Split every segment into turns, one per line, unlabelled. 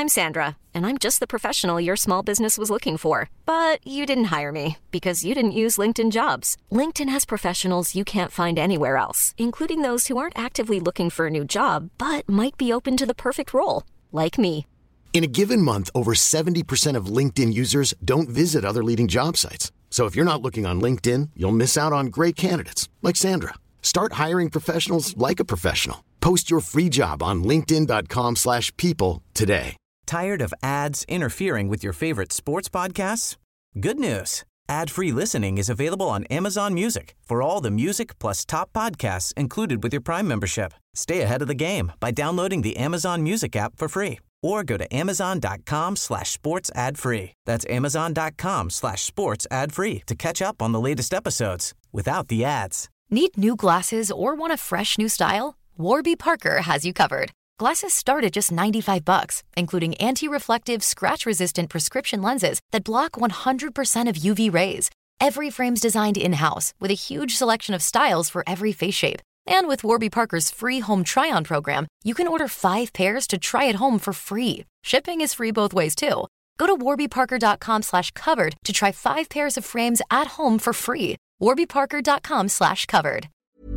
I'm Sandra, and I'm just the professional your small business was looking for. But you didn't hire me because you didn't use LinkedIn Jobs. LinkedIn has professionals you can't find anywhere else, including those who aren't actively looking for a new job, but might be open to the perfect role, like me.
In a given month, over 70% of LinkedIn users don't visit other leading job sites. So if you're not looking on LinkedIn, you'll miss out on great candidates like Sandra. Start hiring professionals like a professional. Post your free job on linkedin.com/people today.
Tired of ads interfering with your favorite sports podcasts? Good news. Ad-free listening is available on Amazon Music for all the music plus top podcasts included with your Prime membership. Stay ahead of the game by downloading the Amazon Music app for free or go to amazon.com/sports ad free. That's amazon.com/sports ad free to catch up on the latest episodes without the ads.
Need new glasses or want a fresh new style? Warby Parker has you covered. Glasses start at just $95, including anti-reflective, scratch-resistant prescription lenses that block 100% of UV rays. Every frame's designed in-house with a huge selection of styles for every face shape. And with Warby Parker's free home try-on program, you can order 5 pairs to try at home for free. Shipping is free both ways, too. Go to warbyparker.com/covered to try 5 pairs of frames at home for free. warbyparker.com/covered.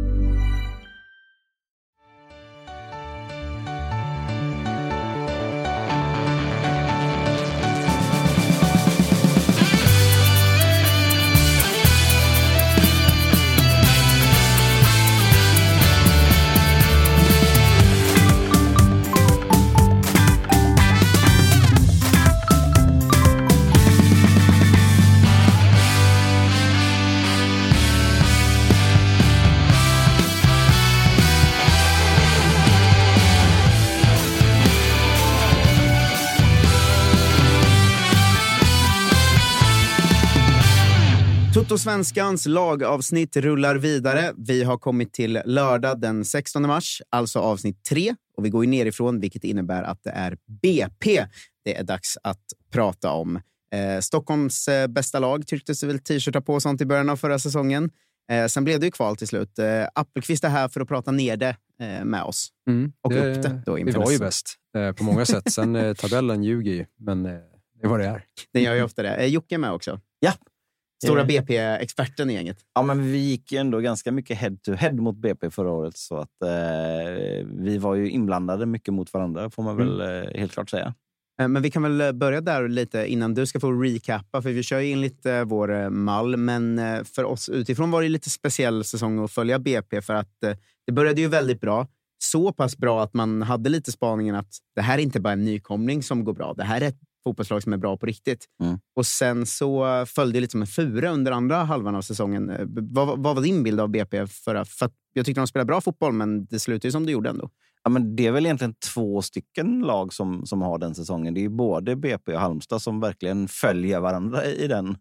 Toto-svenskans lagavsnitt rullar vidare. Vi har kommit till lördag den 16 mars, alltså avsnitt 3. Och vi går ju nerifrån, vilket innebär att det är BP. Det är dags att prata om. Stockholms bästa lag tycktes väl t-shirtar på sånt i början av förra säsongen. Sen blev det ju kval till slut. Appelqvist är här för att prata ner det med oss. Och upp det då.
Vi var ju bäst på många sätt. Sen tabellen ljuger ju, men det är vad det är.
Den gör ju ofta det. Jocke är med också.
Ja.
Stora BP-experten i gänget.
Ja, men vi gick ju ändå ganska mycket head-to-head mot BP förra året. Så att vi var ju inblandade mycket mot varandra, får man väl helt klart säga.
Men vi kan väl börja där lite innan du ska få recappa. För vi kör ju in lite vår mall. Men för oss utifrån var det lite speciell säsong att följa BP. För att det började ju väldigt bra. Så pass bra att man hade lite spaningen att det här är inte bara en nykomling som går bra. Det här är ett fotbollslag som är bra på riktigt. Och sen så följde det lite som en fura under andra halvan av säsongen. Vad var din bild av BP? För att jag tyckte de spelade bra fotboll, men det slutade ju som det gjorde ändå.
Ja, men det är väl egentligen 2 stycken lag som har den säsongen. Det är både BP och Halmstad som verkligen följer varandra i den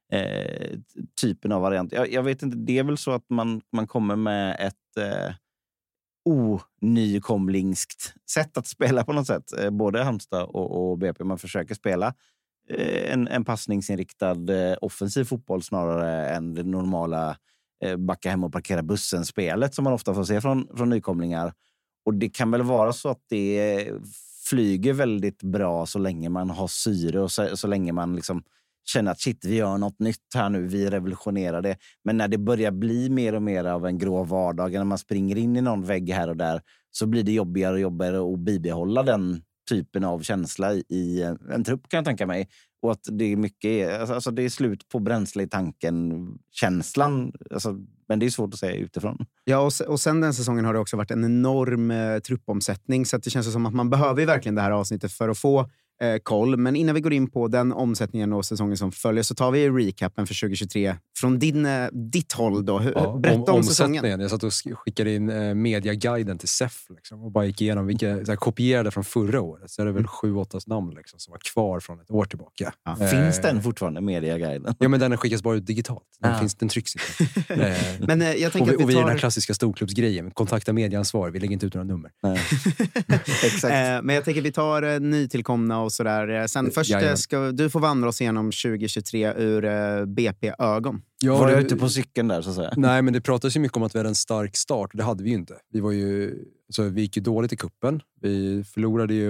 typen av variant. Jag vet inte, det är väl så att man kommer med ett onykomlingskt sätt att spela på något sätt. Både Halmstad och BP. Man försöker spela en passningsinriktad offensiv fotboll snarare än det normala backa hem och parkera bussen-spelet som man ofta får se från nykomlingar. Och det kan väl vara så att det flyger väldigt bra så länge man har syre och så länge man liksom känner att shit, vi gör något nytt här nu, vi revolutionerar det. Men när det börjar bli mer och mer av en grå vardag, när man springer in i någon vägg här och där, så blir det jobbigare och jobbigare att bibehålla den typen av känsla i en trupp, kan jag tänka mig. Och att det är mycket, alltså det är slut på bränsle i tanken, känslan, alltså, men det är svårt att säga utifrån.
Ja, och sen den säsongen har det också varit en enorm truppomsättning, så att det känns som att man behöver ju verkligen det här avsnittet för att få koll. Men innan vi går in på den omsättningen och säsongen som följer, så tar vi recapen för 2023 från ditt håll då. Berätta om säsongen.
Jag satt och skickade in mediaguiden till SEF liksom, och bara gick igenom vilka kopierade från förra året. Så är det väl 7-8 namn liksom, som var kvar från ett år tillbaka.
Ja. Finns den fortfarande, mediaguiden?
Ja, men den skickas bara ut digitalt. Den trycks inte.
Men jag tänker
och vi är den här klassiska storklubbsgrejen. Kontakta medieansvar, vi lägger inte ut några nummer.
Exakt. Men jag tänker vi tar nytillkomna och sådär. Sen först ska du få vandra oss igenom 2023 ur BP-ögon.
Ja, var jag ute på cykeln där så att säga?
Nej, men det pratas ju mycket om att vi hade en stark start. Det hade vi ju inte. Vi gick ju dåligt i kuppen. Vi förlorade ju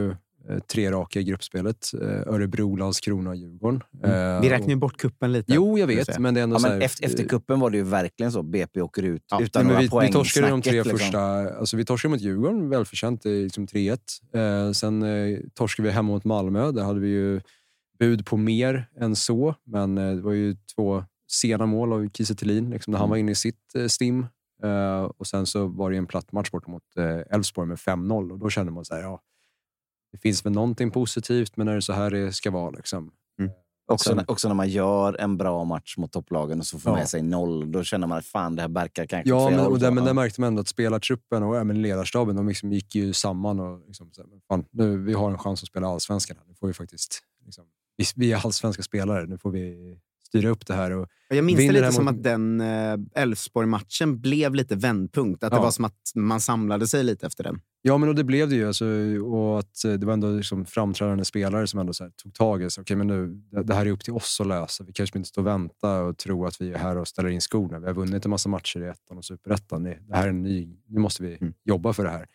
3 raka i gruppspelet. Örebro, Landskrona och Djurgården.
Vi räknar ju bort kuppen lite.
Jo, jag vet. Men det är ändå så här,
efter kuppen var det ju verkligen så. BP åker ut utan några poäng.
Vi torskade de 3 första... Alltså vi torskade mot Djurgården, välförtjänt, liksom 3-1. Sen torskade vi hemma mot Malmö. Där hade vi ju bud på mer än så. Men det var ju 2 sena mål av Kiese Thelin. Liksom, när han var inne i sitt stim. Och sen så var det en platt match bort mot Elfsborg med 5-0. Och då kände man så här, ja, det finns väl någonting positivt, men när det så här det ska vara liksom.
Också när man gör en bra match mot topplagen och så får med sig 0, då känner man att fan, det här barkar kanske.
Ja, men där märkte man ändå att spelartruppen och även ledarstaben, de liksom gick ju samman och liksom, så här, fan, nu vi har en chans att spela allsvenskan. Nu får vi faktiskt liksom, vi är allsvenska spelare, nu får vi styra upp det här. Och
jag minns det lite som att den Elfsborg-matchen blev lite vändpunkt. Att det var som att man samlade sig lite efter den.
Ja, men och det blev det ju. Alltså, och att det var ändå liksom framträdande spelare som ändå så här, tog tag i sig. Okej, men nu, det här är upp till oss att lösa. Vi kanske inte står och vänta och tro att vi är här och ställer in skorna. Vi har vunnit en massa matcher i ettan och superettan. Det här är nu måste vi jobba för det här.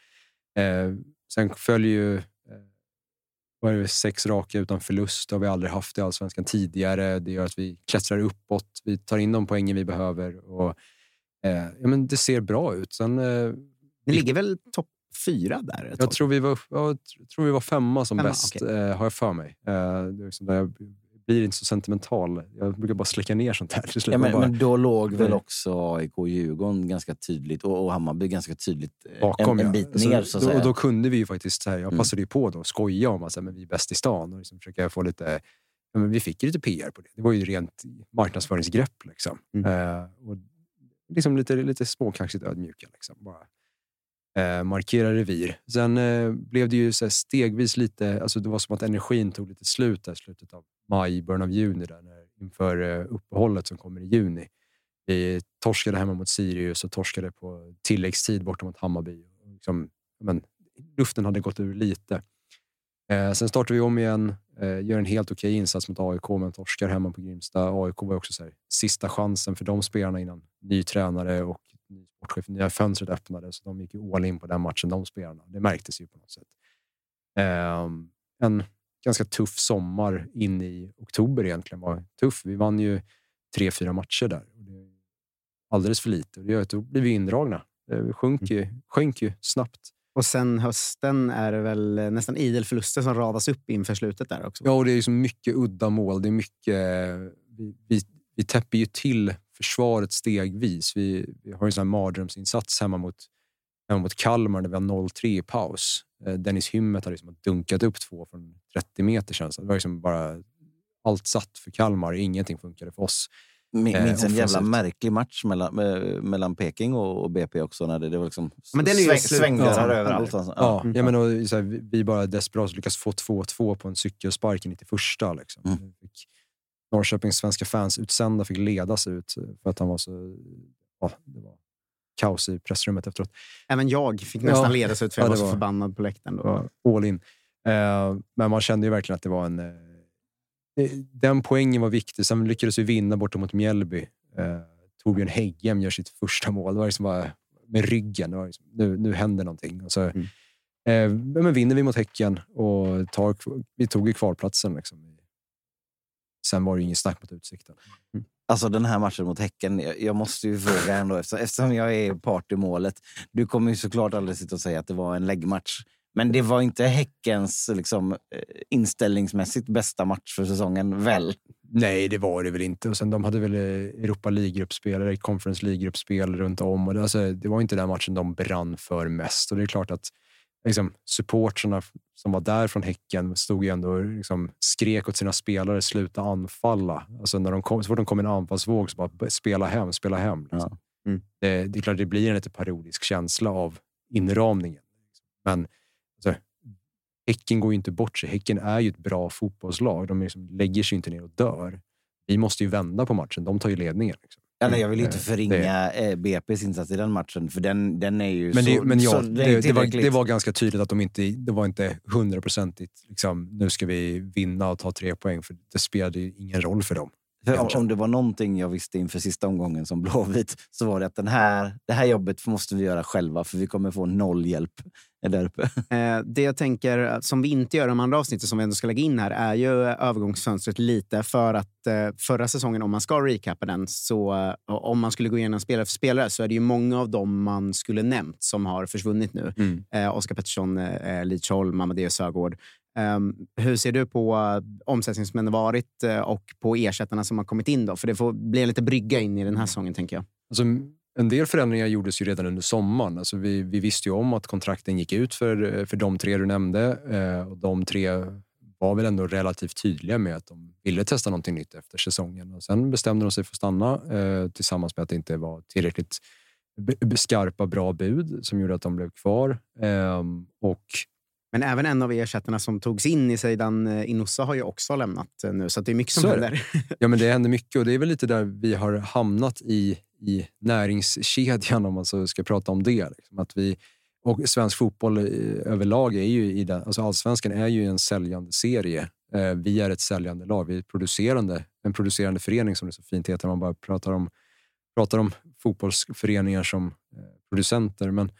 Sen följer ju var det 6 raka utan förlust. Det har vi aldrig haft i allsvenskan tidigare. Det gör att vi klättrar uppåt. Vi tar in de poängen vi behöver. Och, ja, men det ser bra ut. Sen,
det ligger väl topp 4 där?
Jag tror vi var 5 som bäst, okay. Har jag för mig. Det är liksom där jag blir inte så sentimental. Jag brukar bara släcka ner sånt här.
Ja, men då låg väl också AIK och Djurgården ganska tydligt och Hammarby ganska tydligt
bakom,
en bit ner. Så
och då kunde vi ju faktiskt, här, jag passade ju på då, skoja om att men vi är bäst i stan och liksom försöka få lite, men vi fick ju lite PR på det. Det var ju rent marknadsföringsgrepp liksom. Och liksom lite småkaxigt ödmjuka liksom. Bara markera revir. Sen blev det ju så här stegvis lite, alltså det var som att energin tog lite slut där, slutet av maj, början av juni där, inför uppehållet som kommer i juni. Vi torskade hemma mot Sirius och torskade på tilläggstid borta mot Hammarby. Liksom, men luften hade gått ur lite. Sen startade vi om igen, gör en helt okej insats mot AIK, men torskar hemma på Grimsta. AIK var också så här, sista chansen för de spelarna innan ny tränare och ny sportchef, nya fönstret öppnade, så de gick ju all in på den matchen, de spelarna. Det märktes ju på något sätt. En ganska tuff sommar in i oktober egentligen var tuff. Vi vann ju 3-4 matcher där. Och det är alldeles för lite. Och det gör att då blir vi indragna. Vi sjönk ju snabbt. Och
sen hösten är det väl nästan idel förluster som radas upp inför slutet där också.
Ja, och det är ju så mycket udda mål. Det är mycket... Vi täpper ju till försvaret stegvis. Vi har en sån här mardrömsinsats hemma mot Kalmar när vi har 0-3 i paus. Dennis Hymmet har liksom dunkat upp 2 från 30 meter sedan. Så det var liksom bara allt satt för Kalmar. Ingenting funkade för oss.
Minns en jävla märklig match mellan Peking och BP också. När det var liksom
svängdörrar
överallt.
Ja, men och, så här, vi bara desperat lyckas få 2-2 på en cykelspark i 91 liksom. Norrköpings svenska fans utsända fick ledas ut för att han var så... Ja, det var kaos i pressrummet efteråt.
Även jag fick nästan ledas ut för jag var så förbannad på läktaren då.
All in. Men man kände ju verkligen att det var en... Den poängen var viktig. Sen lyckades vi vinna borta mot Mjällby. Torbjörn Häggem gör sitt första mål. Det var liksom bara med ryggen. Det var liksom, nu händer någonting. Och så, men vinner vi mot Häcken och vi tog ju kvalplatsen liksom. Sen var det ju ingen snack mot Utsikten.
Alltså den här matchen mot Häcken, jag måste ju fråga ändå, eftersom jag är part i målet. Du kommer ju såklart aldrig sitta och säga att det var en läggmatch. Men det var inte Häckens liksom, inställningsmässigt bästa match för säsongen, väl?
Nej, det var det väl inte. Och sen de hade väl Europa League-gruppspel eller Conference League-gruppspel runt om. Och det var inte den matchen de brann för mest. Och det är klart att liksom, supporterna som var där från Häcken stod ju ändå och liksom, skrek åt sina spelare sluta anfalla. Alltså när så fort de kom en anfallsvåg så bara spela hem. Liksom. Ja. Det är klart det blir en lite parodisk känsla av inramningen. Men alltså, Häcken går ju inte bort sig. Häcken är ju ett bra fotbollslag. De liksom lägger sig inte ner och dör. Vi måste ju vända på matchen. De tar ju ledningen. Liksom.
Ja, nej, jag vill inte förringa BP's insats i den matchen. För den är ju
det var ganska tydligt att det var inte 100% liksom, nu ska vi vinna och ta 3 poäng. För det spelade ju ingen roll för dem.
För om det var någonting jag visste inför sista omgången som Blåvitt, så var det att det här jobbet måste vi göra själva, för vi kommer få 0 hjälp där uppe.
Det jag tänker, som vi inte gör i de andra avsnitten som vi ändå ska lägga in här, är ju övergångsfönstret lite, för att förra säsongen, om man ska recappa den, så om man skulle gå igenom spelare för spelare, så är det ju många av dem man skulle nämnt som har försvunnit nu. Oskar Pettersson, Lidsholm, Amadeus Sögaard. Hur ser du på omsättningsmännen varit och på ersättarna som har kommit in då? För det får bli en lite brygga in i den här säsongen, tänker jag.
Alltså, en del förändringar gjordes ju redan under sommaren. Alltså, vi visste ju om att kontrakten gick ut för de 3 du nämnde. Och de 3 var väl ändå relativt tydliga med att de ville testa någonting nytt efter säsongen. Och sen bestämde de sig för att stanna tillsammans med att det inte var tillräckligt skarpa, bra bud som gjorde att de blev kvar.
Men även en av ersättarna som togs in i sidan Inossa har ju också lämnat nu. Så det är mycket som händer.
Ja, men det händer mycket, och det är väl lite där vi har hamnat i näringskedjan, om man så ska prata om det. Liksom. Att och svensk fotboll överlag är ju alltså Allsvenskan är ju en säljande serie. Vi är ett säljande lag. Vi är en producerande förening, som det så fint heter. Man bara pratar om fotbollsföreningar som producenter. Men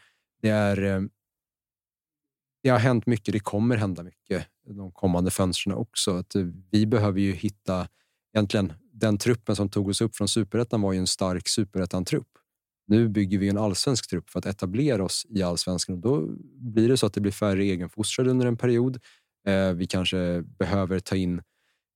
det har hänt mycket, det kommer hända mycket de kommande fönstren också. Att vi behöver ju hitta, egentligen den truppen som tog oss upp från Superettan var ju en stark Superettan-trupp. Nu bygger vi en allsvensk trupp för att etablera oss i Allsvenskan, och då blir det så att det blir färre egenfostrade under en period. Vi kanske behöver ta in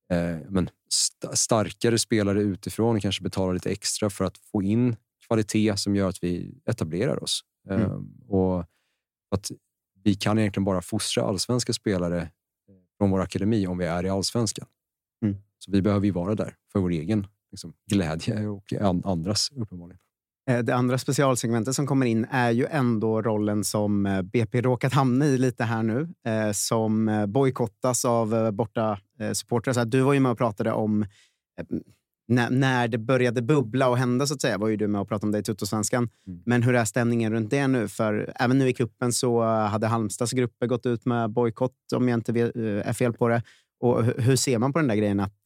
starkare spelare utifrån, kanske betala lite extra för att få in kvalitet som gör att vi etablerar oss. Och att vi kan egentligen bara fostra allsvenska spelare från vår akademi om vi är i Allsvenskan. Så vi behöver ju vara där för vår egen glädje och andras uppenbarligen.
Det andra specialsegmentet som kommer in är ju ändå rollen som BP råkat hamna i lite här nu. Som bojkottas av borta supportrar. Så du var ju med och pratade om när det började bubbla och hända, så att säga, var ju du med och pratade om det i Tuttosvenskan. Men hur är stämningen runt det nu? För även nu i kuppen så hade Halmstads grupper gått ut med bojkott, om jag inte är fel på det. Och hur ser man på den där grejen att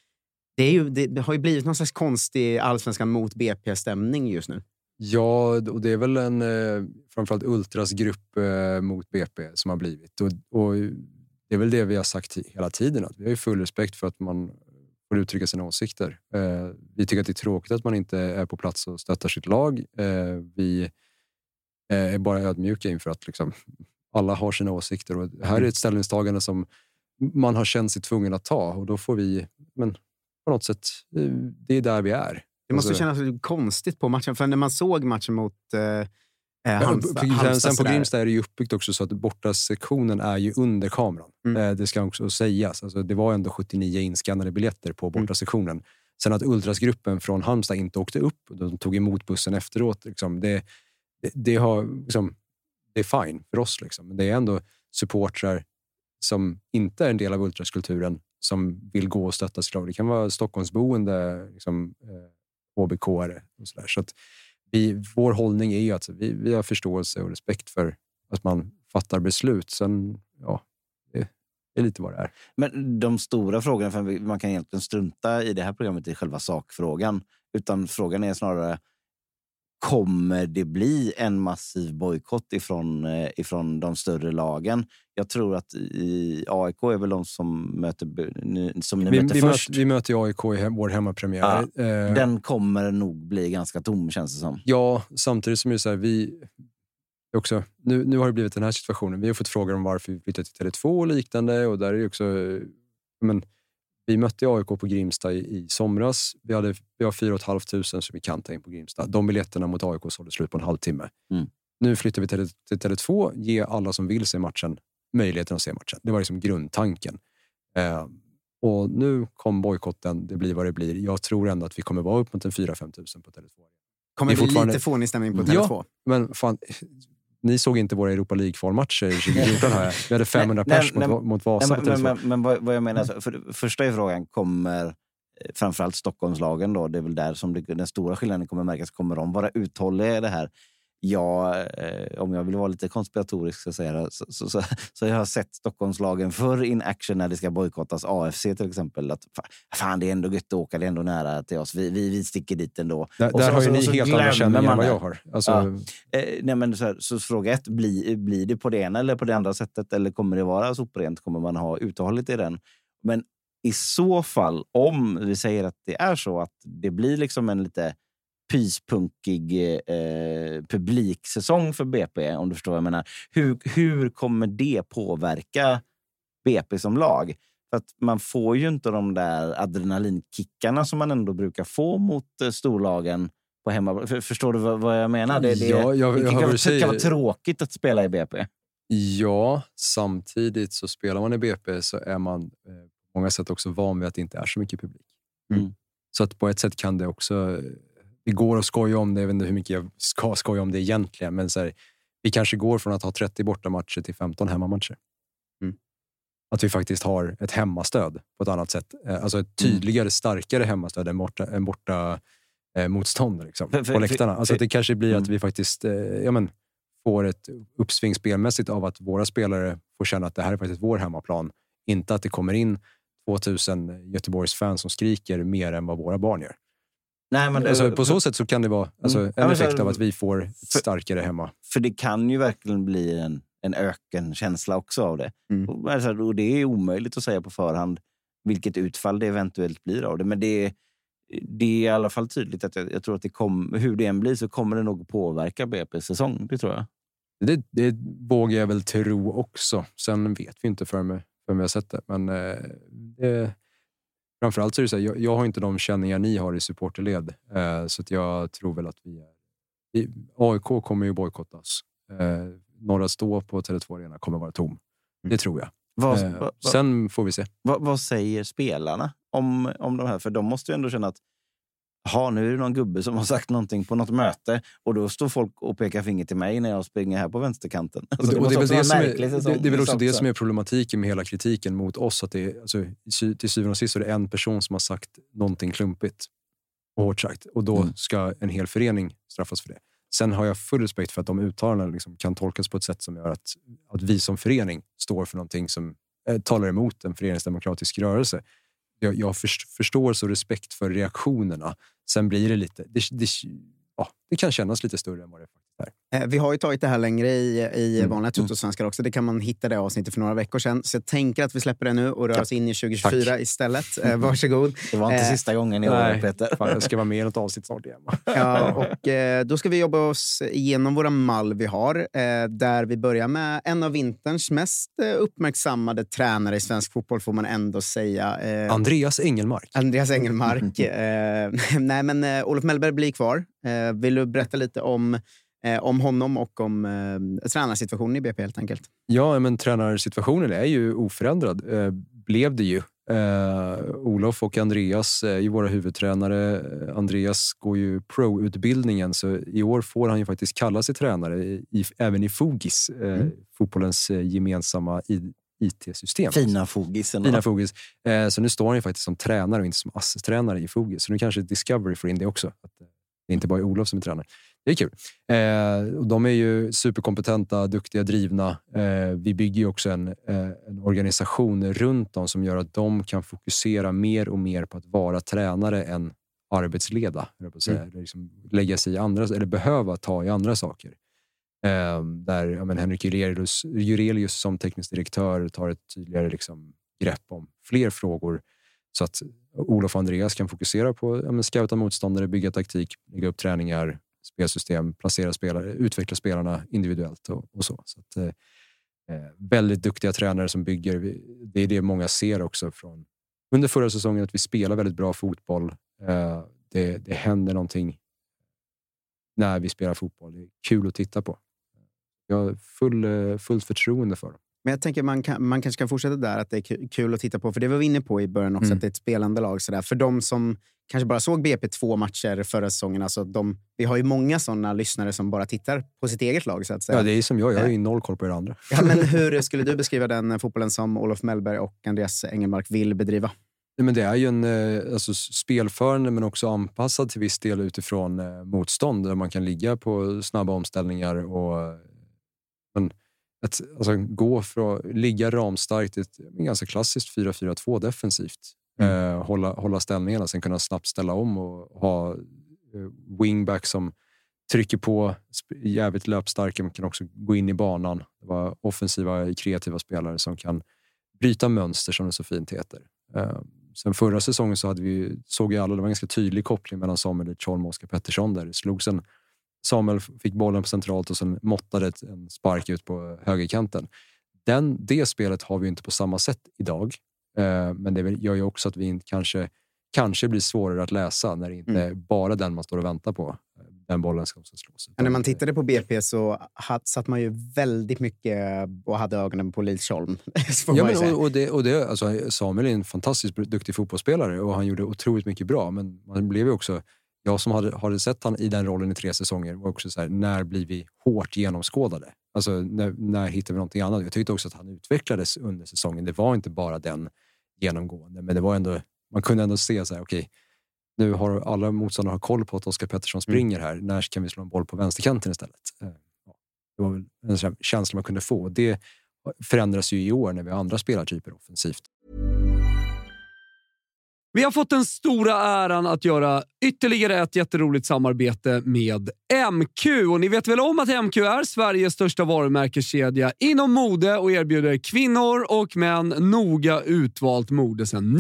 det har ju blivit någon slags konstig Allsvenskan mot BP-stämning just nu? Ja,
och det är väl en framförallt ultrasgrupp mot BP som har blivit. Och det är väl det vi har sagt hela tiden, att vi har ju full respekt för att man får uttrycka sina åsikter. Vi tycker att det är tråkigt att man inte är på plats och stöttar sitt lag. Vi är bara ödmjuka inför att alla har sina åsikter. Och här är ett ställningstagande som man har känt sig tvungen att ta. Och då får vi, men på något sätt, det är där vi är. Det måste kännas konstigt på matchen. För när man såg matchen mot Halmstad. Sen på Grimstad är det ju uppbyggt också så att bortasektionen är ju under kameran. Det ska också sägas. Alltså, det var ändå 79 inskannade biljetter på bortasektionen. Sen att ultrasgruppen från Halmstad inte åkte upp och de tog emot bussen efteråt. Det är fine för oss. Men det är ändå supportrar som inte är en del av ultraskulturen som vill gå och stötta sig. Det kan vara Stockholmsboende, HBK-are och sådär. Så att vår hållning är ju att vi har förståelse och respekt för att man fattar beslut. Sen, det är lite vad det är. Men de stora frågorna, för man kan egentligen strunta i det här programmet i själva sakfrågan. Utan frågan är snarare, kommer det bli en massiv bojkott ifrån de större lagen? Jag tror att i AIK är väl de som möter först. Vi möter AIK i vår hemmapremiär. Ja, den kommer nog bli ganska tom, känns det som. Ja, samtidigt som det är så här, nu har det blivit den här situationen. Vi har fått frågor om varför vi flyttat till Tele2 och liknande, och där är det också, vi mötte AIK på Grimstad i somras. Vi har 4 500 som vi kan ta in på Grimstad. De biljetterna mot AIK sålde slut på en halvtimme. Nu flyttar vi till Tele2, ge alla som vill se matchen möjligheten att se matchen. Det var grundtanken. Och nu kom bojkotten, det blir vad det blir. Jag tror ändå att vi kommer vara upp mot en 4 5 000 på Tele2. Kommer vi lite fånig stämning på Tele2? Ja, men fan, ni såg inte våra Europa League-kvalmatcher 2014 här. Vi hade 500 pers mot Vasa. Men vad jag menar, för första är frågan, kommer framförallt Stockholmslagen då, det är väl där som den stora skillnaden kommer märkas, kommer de vara uthålliga i det här?
om jag vill vara lite konspiratorisk så säger jag så jag har sett Stockholmslagen förr in action när det ska bojkottas. AFC till exempel, att fan det är ändå gött att åka, det är ändå nära till oss, vi sticker dit ändå.
Där har ju ni helt andra känningar än vad jag har. Alltså...
nej, men så fråga 1, blir det på det ena eller på det andra sättet, eller kommer det vara soprent, kommer man ha uthålligt i den? Men i så fall, om vi säger att det är så att det blir liksom en lite pyspunkig publiksäsong för BP, om du förstår vad jag menar. Hur kommer det påverka BP som lag? För att man får ju inte de där adrenalinkickarna som man ändå brukar få mot storlagen på hemma. Förstår du vad jag menar? Det kan vara tråkigt att spela i BP.
Ja, samtidigt så spelar man i BP så är man på många sätt också van vid att det inte är så mycket publik. Så att på ett sätt kan det också... Det går att skoja om det, jag vet inte hur mycket jag ska skoja om det egentligen, men så här, vi kanske går från att ha 30 bortamatcher till 15 hemmamatcher. Att vi faktiskt har ett hemmastöd på ett annat sätt. Alltså ett tydligare, starkare hemmastöd än borta motstånd liksom, på läktarna. Alltså att det kanske blir att vi faktiskt får ett uppsving spelmässigt av att våra spelare får känna att det här är faktiskt vår hemmaplan. Inte att det kommer in 2000 Göteborgs fans som skriker mer än vad våra barn gör.
Nej, men
alltså, på så sätt så kan det vara en effekt av att vi får ett starkare hemma.
För det kan ju verkligen bli en ökenkänsla också av det. Och det är omöjligt att säga på förhand vilket utfall det eventuellt blir av det. Men det är i alla fall tydligt att jag tror att hur det än blir så kommer det nog påverka BP:s säsong, det tror jag.
Det vågar jag väl tro också. Sen vet vi inte för vi har sett det. Men framförallt så är det så här, jag har inte de känningar ni har i supporterled. Så att jag tror väl att AIK kommer ju bojkottas. Norra stå på Tele2 Arena kommer vara tom. Det tror jag. Sen får vi se.
Vad säger spelarna om de här? För de måste ju ändå känna att nu är det någon gubbe som har sagt någonting på något möte och då står folk och pekar finger till mig när jag springer här på vänsterkanten. Alltså, det är
väl också det som är problematiken med hela kritiken mot oss, att det är, alltså, till syvende och sist så är det en person som har sagt någonting klumpigt och hårt sagt, och då ska en hel förening straffas för det. Sen har jag full respekt för att de uttalandena liksom kan tolkas på ett sätt som gör att vi som förening står för någonting som talar emot en föreningsdemokratisk rörelse. Jag förstår så respekt för reaktionerna. Sen blir det lite... Det kan kännas lite större än vad det faktiskt är.
Vi har ju tagit det här längre i vanliga Tutosvenskar också. Det kan man hitta det avsnittet för några veckor sedan. Så jag tänker att vi släpper det nu och rör oss in i 2024 istället. Varsågod.
Det var inte sista gången i år, Peter.
Fan, jag ska vara med i något avsnitt snart igen.
Ja, och då ska vi jobba oss igenom våra mall vi har. Där vi börjar med en av vinterns mest uppmärksammade tränare i svensk fotboll, får man ändå säga.
Andreas Engelmark.
Nej, men Olof Mellberg blir kvar. Vill du berätta lite om honom och om tränarsituationen i BP helt enkelt?
Ja, men tränarsituationen är ju oförändrad. Blev det ju. Olof och Andreas är ju våra huvudtränare. Andreas går ju pro-utbildningen, så i år får han ju faktiskt kalla sig tränare även i Fogis, fotbollens gemensamma IT-system.
Fina Fogis.
Så nu står han ju faktiskt som tränare och inte som assisttränare i Fogis. Så nu kanske Discovery får in det också. Att det inte bara är Olof som är tränare. Det är kul. De är ju superkompetenta, duktiga, drivna. Vi bygger ju också en organisation runt dem som gör att de kan fokusera mer och mer på att vara tränare än arbetsleda. Liksom lägga sig i andra, eller behöva ta i andra saker. Där Henrik Jurelius som teknisk direktör tar ett tydligare liksom grepp om fler frågor, så att Olof och Andreas kan fokusera på scouta motståndare, bygga taktik, lägga upp träningar, spelsystem, placera spelare, utveckla spelarna individuellt och så. Så att, väldigt duktiga tränare som bygger. Det är det många ser också från under förra säsongen, att vi spelar väldigt bra fotboll. Det händer någonting när vi spelar fotboll. Det är kul att titta på. Jag har fullt förtroende för dem.
Men jag tänker man kanske kan fortsätta där, att det är kul att titta på. För det var vi inne på i början också, att det är ett spelande lag. Sådär. För de som kanske bara såg BP 2 matcher förra säsongen. Alltså vi har ju många sådana lyssnare som bara tittar på sitt eget lag. Så att säga.
Ja, det är som jag har ju noll koll på er andra.
Ja, men hur skulle du beskriva den fotbollen som Olof Mellberg och Andreas Engelmark vill bedriva?
Men det är ju en alltså spelförande men också anpassad till viss del utifrån motstånd där man kan ligga på snabba omställningar och alltså gå från ligga ramstarkt i ett ganska klassiskt 4-4-2 defensivt. Hålla ställningarna, sen kunna snabbt ställa om och ha wingback som trycker på, jävligt löpstarka, men kan också gå in i banan. Det var offensiva, kreativa spelare som kan bryta mönster, som det så fint heter. Sen förra säsongen så såg ju alla, det var en ganska tydlig koppling mellan Samuel Lidsholm och Oskar Pettersson där. Det slogs Samuel fick bollen på centralt och sen måttade en spark ut på högerkanten. Det spelet har vi inte på samma sätt idag. Men det gör ju också att vi kanske blir svårare att läsa när det inte är bara den man står och väntar på. Den bollen ska också slås.
När man tittade på BP så satt man ju väldigt mycket och hade ögonen på Lidsholm.
Alltså, Samuel är en fantastiskt duktig fotbollsspelare och han gjorde otroligt mycket bra. Men man blev ju också, jag som hade sett han i den rollen i 3 säsonger var också så här, när blir vi hårt genomskådade? Alltså när hittar vi någonting annat? Jag tyckte också att han utvecklades under säsongen. Det var inte bara den genomgående, men det var ändå, man kunde ändå se så här, okej, nu har alla motståndare har koll på att Oskar Pettersson springer här. När kan vi slå en boll på vänsterkanten istället? Det var väl en känsla man kunde få. Det förändras ju i år när vi har andra spelartyper offensivt.
Vi har fått den stora äran att göra ytterligare ett jätteroligt samarbete med MQ. Och ni vet väl om att MQ är Sveriges största varumärkeskedja inom mode och erbjuder kvinnor och män noga utvalt mode sedan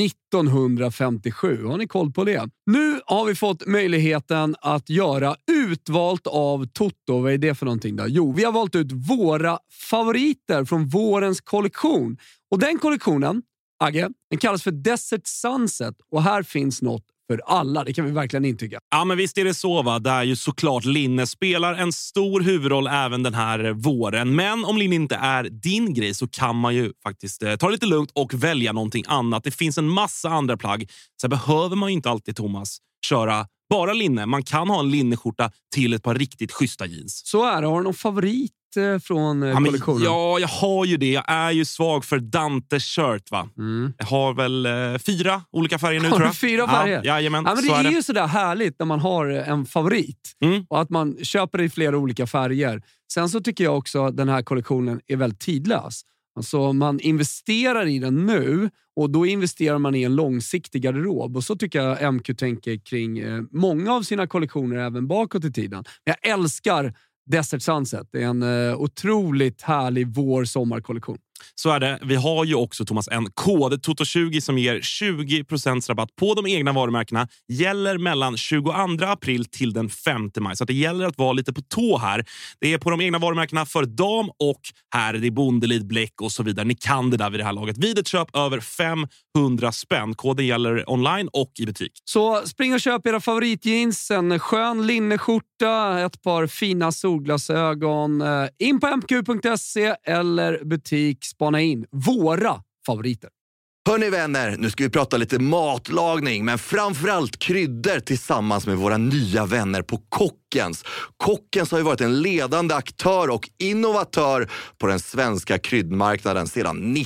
1957. Har ni koll på det? Nu har vi fått möjligheten att göra utvalt av Toto. Vad är det för någonting då? Jo, vi har valt ut våra favoriter från vårens kollektion. Och den kollektionen, Agge, den kallas för Desert Sunset och här finns något för alla. Det kan vi verkligen intyga.
Ja, men visst är det så, va? Där ju såklart linne spelar en stor huvudroll även den här våren. Men om linne inte är din grej så kan man ju faktiskt ta det lite lugnt och välja någonting annat. Det finns en massa andra plagg. Så behöver man ju inte alltid, Thomas, köra bara linne. Man kan ha en linneskjorta till ett par riktigt schyssta jeans.
Så är det. Har du någon favorit från kollektionen?
Ja, jag har ju det. Jag är ju svag för Dante shirt, va? Jag har väl 4 olika färger nu, tror jag.
4 färger?
Ja, jajamän,
men det är ju sådär härligt när man har en favorit. Och att man köper i flera olika färger. Sen så tycker jag också att den här kollektionen är väldigt tidlös. Alltså man investerar i den nu och då investerar man i en långsiktig garderob. Och så tycker jag MQ tänker kring många av sina kollektioner även bakåt i tiden. Men jag älskar Desert Sunset. Det är en otroligt härlig vår-sommarkollektion.
Så är det. Vi har ju också, Thomas, en kod TOTO20 som ger 20% rabatt på de egna varumärkena. Gäller mellan 22 april till den 5 maj. Så att det gäller att vara lite på tå här. Det är på de egna varumärkena för dam och här är det Bondelid, Bläck och så vidare. Ni kan det där vid det här laget. Vid ett köp över 500 spänn. Koden gäller online och i butik.
Så spring och köp era favoritjeans, en skön linneskjorta, ett par fina solglasögon. In på mq.se eller butik. Spana in våra favoriter.
Hörrni vänner, nu ska vi prata lite matlagning, men framförallt kryddor tillsammans med våra nya vänner på Kockens. Kockens har ju varit en ledande aktör och innovatör på den svenska kryddmarknaden sedan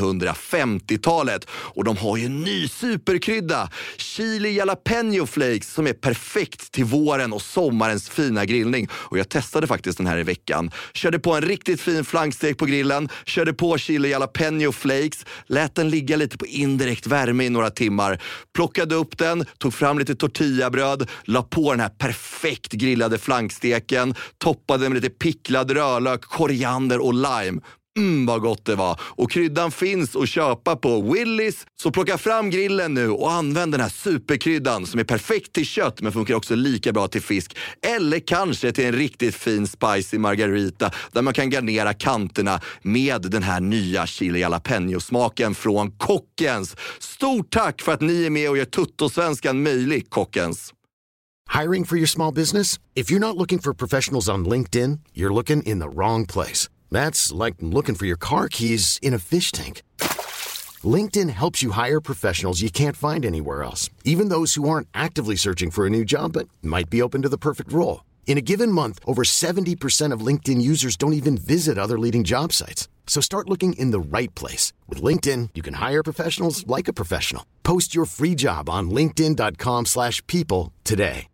1950-talet. Och de har ju en ny superkrydda, chili jalapeno flakes, som är perfekt till våren och sommarens fina grillning. Och jag testade faktiskt den här i veckan. Körde på en riktigt fin flankstek på grillen, körde på chili jalapeno flakes, lät den ligga lite på indirekt värme i några timmar. Plockade upp den, tog fram lite tortillabröd, la på den här perfekt grillade flanksteken, toppade med lite picklad rörlök, koriander och lime. Vad gott det var. Och kryddan finns att köpa på Willys. Så plocka fram grillen nu och använd den här superkryddan som är perfekt till kött men funkar också lika bra till fisk. Eller kanske till en riktigt fin spicy margarita där man kan garnera kanterna med den här nya chili jalapeno-smaken från Kockens. Stort tack för att ni är med och gör Tuttosvenskan möjlig, Kockens.
Hiring for your small business? If you're not looking for professionals on LinkedIn, you're looking in the wrong place. That's like looking for your car keys in a fish tank. LinkedIn helps you hire professionals you can't find anywhere else, even those who aren't actively searching for a new job but might be open to the perfect role. In a given month, over 70% of LinkedIn users don't even visit other leading job sites. So start looking in the right place. With LinkedIn, you can hire professionals like a professional. Post your free job on linkedin.com/people today.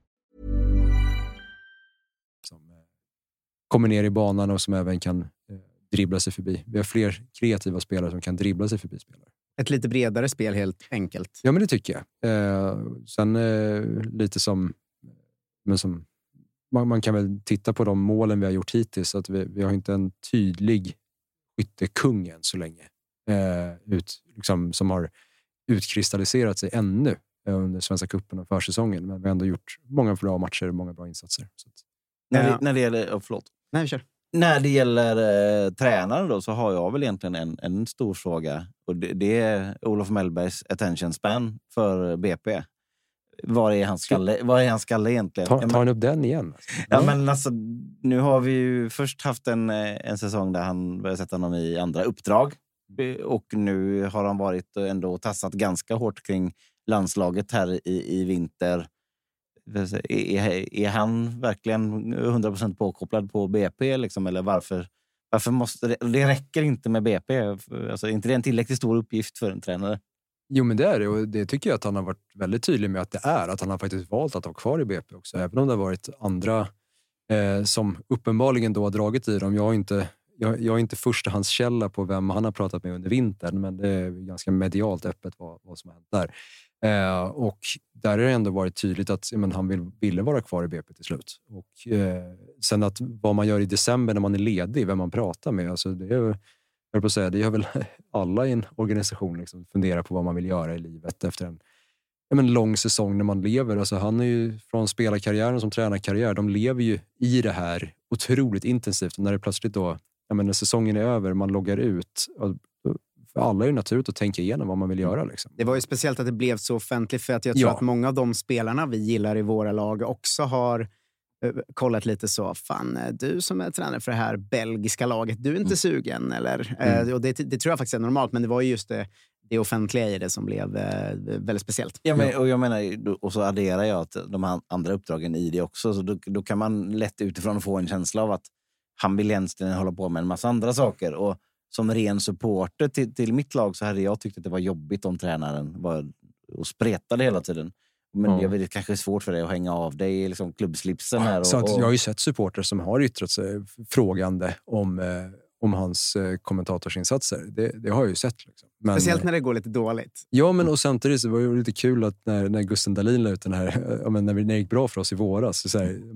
Som kommer ner i banan och som även kan dribbla sig förbi. Vi har fler kreativa spelare som kan dribbla sig förbi spelare.
Ett lite bredare spel helt enkelt.
Ja, men det tycker jag. Sen lite som man kan väl titta på de målen vi har gjort hittills, så att vi har inte en tydlig skyttekung än så länge som har utkristalliserat sig ännu under Svenska cupen och försäsongen, men vi har ändå gjort många bra matcher och många bra insatser. Så att,
när det gäller förlåt.
Nej, kör.
När det gäller tränare då, så har jag väl egentligen en stor fråga, och det är Olof Mellbergs attention span för BP. Var är hans skalle egentligen?
Tar han upp den igen?
Ja, men alltså, nu har vi ju först haft en säsong där han började sätta honom i andra uppdrag. Och nu har han varit ändå tassat ganska hårt kring landslaget här i vinter. Är han verkligen 100% påkopplad på BP? Liksom, eller varför måste det räcker inte med BP? Alltså, är inte det en tillräckligt stor uppgift för en tränare?
Jo, men det är det, och det tycker jag att han har varit väldigt tydlig med att det är. Att han har faktiskt valt att ha kvar i BP också. Även om det har varit andra som uppenbarligen då har dragit i dem. Jag är inte förstahandskälla på vem han har pratat med under vintern, men det är ganska medialt öppet vad som har hänt där. Och där har det ändå varit tydligt att han ville vara kvar i BP till slut. Och sen att vad man gör i december när man är ledig, vem man pratar med, alltså det är jag på att säga, det gör väl alla i en organisation liksom, fundera på vad man vill göra i livet efter en lång säsong när man lever. Alltså, han är ju från spelarkarriären som tränarkarriär, de lever ju i det här otroligt intensivt, och när det plötsligt då, när säsongen är över, man loggar ut, för alla är ju naturligt att tänka igenom vad man vill göra. Liksom.
Det var ju speciellt att det blev så offentligt, för att jag tror att många av de spelarna vi gillar i våra lag också har kollat lite så, fan, du som är tränare för det här belgiska laget, du är inte sugen, eller? Och det tror jag faktiskt är normalt, men det var ju just det offentliga i det som blev väldigt speciellt.
Ja, men, och jag menar, och så adderar jag att de andra uppdragen i det också, så då kan man lätt utifrån få en känsla av att han vill egentligen hålla på med en massa andra saker. Och som ren supporter till mitt lag så hade jag tyckt att det var jobbigt om tränaren var och spretade hela tiden. Men jag vet, det kanske är svårt för dig att hänga av dig i liksom klubbslipsen här.
Så att jag har ju sett supporter som har yttrat sig frågande om hans kommentatorsinsatser. Det har jag ju sett. Liksom.
Speciellt när det går lite dåligt.
Ja, men och samtidigt så var det lite kul att när Gusten Dahlin la ut den här, när det gick bra för oss i våras, så här,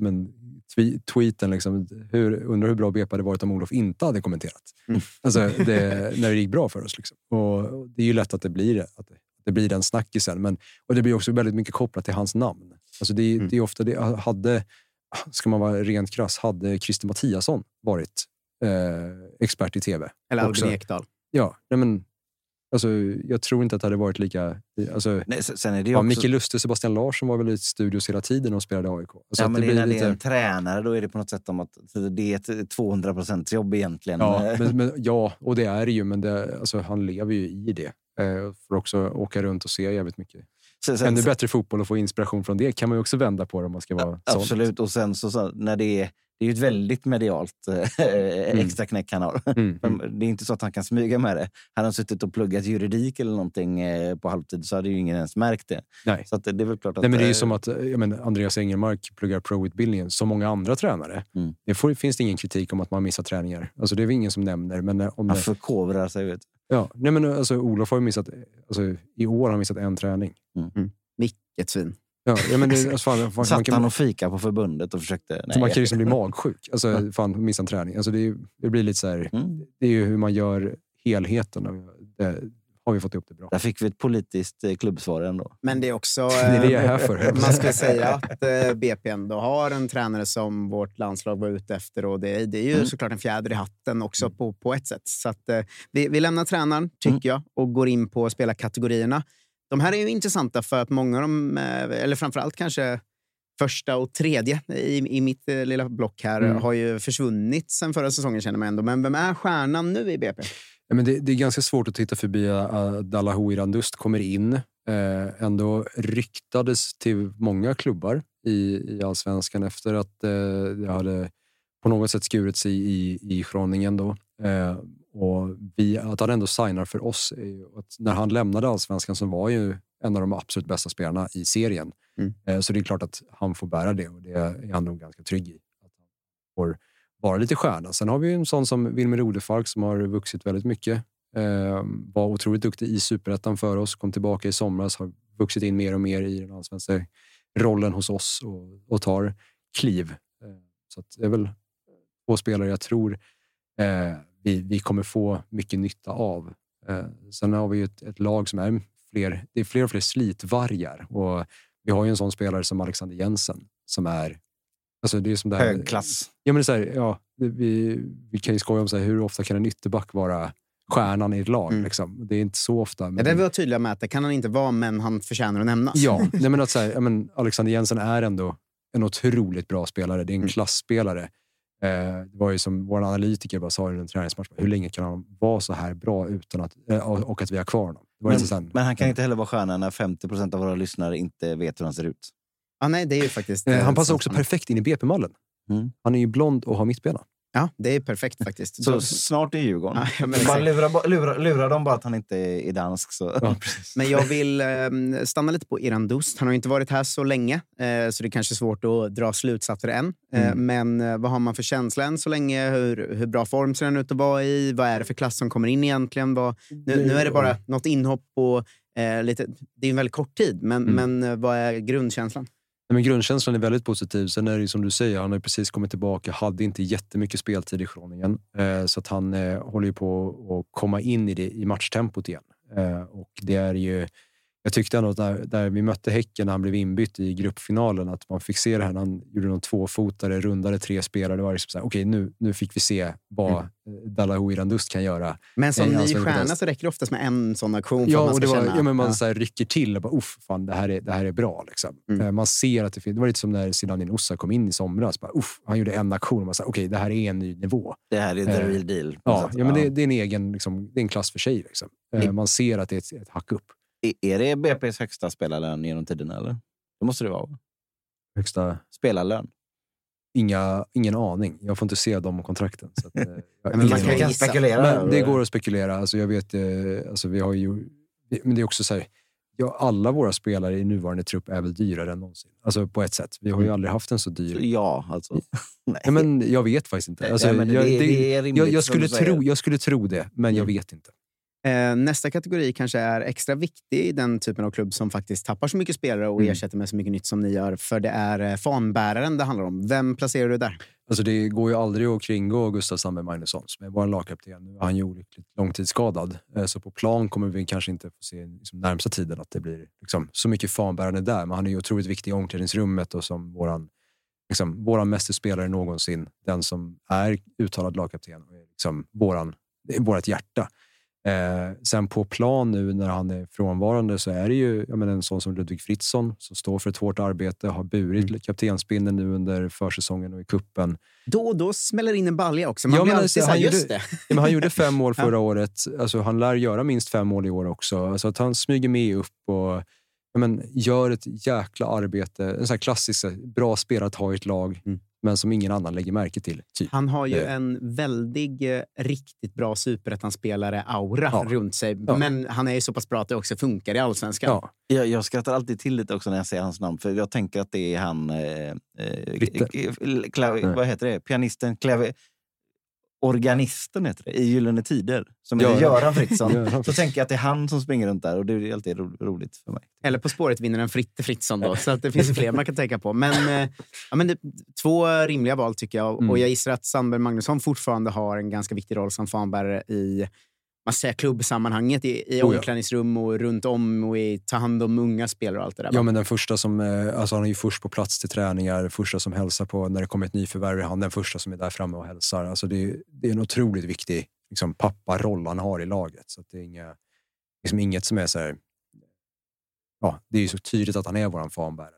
tweeten liksom, undrar hur bra BP hade varit om Olof inte hade kommenterat. Alltså, när det gick bra för oss. Liksom. Och det är ju lätt att det blir den snackisen. Och det blir också väldigt mycket kopplat till hans namn. Alltså det är ofta det. Ska man vara rent krass, hade Christer Mattiasson varit expert i tv.
Eller Albin Ekdal.
Ja, men alltså, jag tror inte att det hade varit lika... Alltså,
nej, sen är det också...
Micke Lustig och Sebastian Larsson var väl i studios hela tiden och spelade AIK. Alltså,
ja, men när det är en tränare, då är det på något sätt om att det är ett 200% jobb egentligen.
Ja, ja, och det är det ju, men alltså, han lever ju i det. För också åka runt och se jävligt mycket. Ännu bättre fotboll och få inspiration från det kan man ju också vända på det om man ska vara sånt.
Absolut, och sen så när det är ju ett väldigt medialt extra knäck han har. Det är inte så att han kan smyga med det. Han har suttit och pluggat juridik eller någonting på halvtid, så hade ju ingen ens märkt det.
Nej.
Så att det är väl klart att...
Nej, men det är ju som att Andreas Engelmark pluggar pro-utbildningen som många andra tränare. Finns det ingen kritik om att man missar träningar. Alltså det är väl ingen som nämner. Men om
han förkovrar sig, vet du.
Ja, nej, men alltså Olof har ju missat, alltså i år har han missat en träning.
Vilket svin.
Ja, men det, alltså,
satt han och fika på förbundet och försökte...
Nej, man kan ju liksom bli magsjuk. Alltså, missa en träning. Alltså, det blir lite så här... Det är ju hur man gör helheten. Det har vi fått upp det bra.
Där fick vi ett politiskt klubbsvar ändå.
Men det är också...
det är det jag är här för.
Man ska säga att BP ändå har en tränare som vårt landslag var ute efter. Och det är ju såklart en fjäder i hatten också på ett sätt. Så att vi lämnar tränaren, tycker jag, och går in på spelarkategorierna. De här är ju intressanta för att många av dem, eller framförallt kanske första och tredje i mitt lilla block här, har ju försvunnit sen förra säsongen, känner man ändå. Men vem är stjärnan nu i BP?
Ja, men det är ganska svårt att titta förbi Dalahou Irandust kommer in. Ändå ryktades till många klubbar i Allsvenskan efter att det hade på något sätt skurit sig i Groningen då. Och att han ändå signar för oss är ju att när han lämnade Allsvenskan så var ju en av de absolut bästa spelarna i serien. Så det är klart att han får bära det, och det är han nog ganska trygg i. Att han får vara lite stjärna. Sen har vi ju en sån som Wilmer Rodefalk som har vuxit väldigt mycket. Var otroligt duktig i Superettan för oss. Kom tillbaka i somras, har vuxit in mer och mer i den allsvenska rollen hos oss och tar kliv. Så att det är väl 2 spelare jag tror vi kommer få mycket nytta av. Sen har vi ju ett lag som är det är fler och fler slitvargar, och vi har ju en sån spelare som Alexander Jensen som är, alltså det är som det här,
högklass.
Ja, men det är så här, ja, vi kan ju skoja om så här, hur ofta kan en ytterback vara stjärnan i ett lag liksom. Det är inte så ofta. Men
det var tydliga med att det kan han inte vara, men han förtjänar att nämnas.
Ja, nej, men att så här, Alexander Jensen är ändå en otroligt bra spelare. Det är en klassspelare. Det var ju som vår analytiker bara sa i en träningsmatch. Hur länge kan han vara så här bra utan att, och att vi har kvar honom? Det var
men han kan inte heller vara stjärna när 50% av våra lyssnare inte vet hur han ser ut.
Nej, det är ju faktiskt...
han passar också perfekt in i BP-mallen. Han är ju blond och har mittbena.
Ja, det är perfekt faktiskt.
Så snart är Djurgården.
Ja, men
bara lura dem bara att han inte är dansk. Så.
Ja,
men jag vill stanna lite på Iran Dust. Han har ju inte varit här så länge, så det är kanske svårt att dra slutsatser än. Men vad har man för känsla än så länge? Hur bra form ser den ut att vara i? Vad är det för klass som kommer in egentligen? Nu är det bara något inhopp och lite... Det är en väldigt kort tid, men vad är grundkänslan?
Men grundkänslan är väldigt positiv. Sen är det som du säger, han har precis kommit tillbaka, hade inte jättemycket speltid i Groningen. Så att han håller ju på att komma in i matchtempot igen. Och det är ju, jag tyckte ändå att där vi mötte Häcken när han blev inbytt i gruppfinalen, att man fick se det här när han gjorde någon 2-fotare, rundade 3 spelare. Det var liksom så här, okej, nu fick vi se vad Dalahou Irandust kan göra. Men som ny stjärna så räcker det oftast med en sån aktion för att man ska känna. Ja, men man så här rycker till och bara, fan, det här är bra. Liksom. Man ser att det var lite som när Zidane Inossa kom in i somras. Bara, han gjorde en aktion och man sa, okej, det här är en ny nivå.
Det här är the real deal.
Ja, men det är en egen, liksom, det är en klass för sig. Liksom. Man ser att det är ett hack upp.
Är det BP:s högsta spelarlön genom tiden, eller? Det måste det vara.
Högsta
spelarlön?
Ingen aning. Jag får inte se de kontrakten. Så att,
men man kan spekulera.
Men det går att spekulera. Alltså, jag vet, alltså, vi har ju... Men det är också så här... alla våra spelare i nuvarande trupp är väl dyrare än någonsin. Alltså på ett sätt. Vi har ju aldrig haft en så dyr...
Ja, alltså.
Nej. Men jag vet faktiskt inte. Alltså, jag skulle tro det, men jag vet inte.
Nästa kategori kanske är extra viktig i den typen av klubb som faktiskt tappar så mycket spelare och ersätter med så mycket nytt som ni gör. För det är fanbäraren det handlar om. Vem placerar du där?
Alltså det går ju aldrig att kringgå Gustav Sandberg Magnusson som är vår lagkapten. Nu är han ju olyckligt långtidsskadad. Så på plan kommer vi kanske inte få se liksom, närmsta tiden att det blir liksom, så mycket fanbärande där. Men han är ju otroligt viktig i omklädningsrummet och som våran mästerspelare någonsin. Den som är uttalad lagkapten och är liksom vårat hjärta. Sen på plan nu när han är frånvarande så är det ju en sån som Ludvig Fritzson som står för ett hårt arbete, har burit kaptensbindeln nu under försäsongen och i kuppen.
Då smäller in en balja också. Man blir alltid så just det.
Men han gjorde 5 mål förra året. Alltså, han lär göra minst 5 mål i år också. Alltså, att han smyger med upp och gör ett jäkla arbete. En sån här klassisk bra spelare att ha i ett lag. Men som ingen annan lägger märke till. Typ.
Han har ju en riktigt bra superettan-spelare aura runt sig. Ja. Men han är ju så pass bra att det också funkar i allsvenskan.
Ja. Jag skrattar alltid till lite också när jag säger hans namn. För jag tänker att det är han... vad heter det? Pianisten, organisten heter det, i Gyllene Tider. Som är Göran Fritzson. Så tänker jag att det är han som springer runt där. Och det är alltid roligt för mig.
Eller På spåret vinner en Fritte Fritzson då. Så att det finns fler man kan tänka på. Men, 2 rimliga val tycker jag. Och jag gissar att Sandberg Magnusson fortfarande har en ganska viktig roll som fanbärare i klubbsammanhanget, i omklädningsrum och runt om och i ta hand om unga spelare och allt det där.
Ja, men den första som, alltså han är ju först på plats till träningar, första som hälsar på när det kommer ett nyförvärv, han den första som är där framme och hälsar. Alltså det är en otroligt viktig liksom, papparoll han har i laget. Så att det är inget som är så här, det är ju så tydligt att han är våran fanbärare.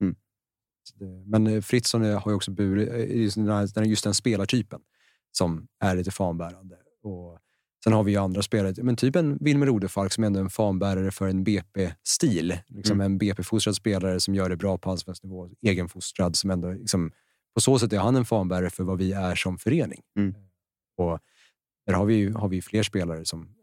Men Fritzson har ju också just den spelartypen som är lite fanbärande. Och sen har vi ju andra spelare, men typ en Wilmer Rodefalk som ändå är en fanbärare för en BP-stil. Liksom en BP-fostrad spelare som gör det bra på allsvensk nivå, egenfostrad som ändå, liksom, på så sätt är han en fanbärare för vad vi är som förening. Och där har vi fler spelare som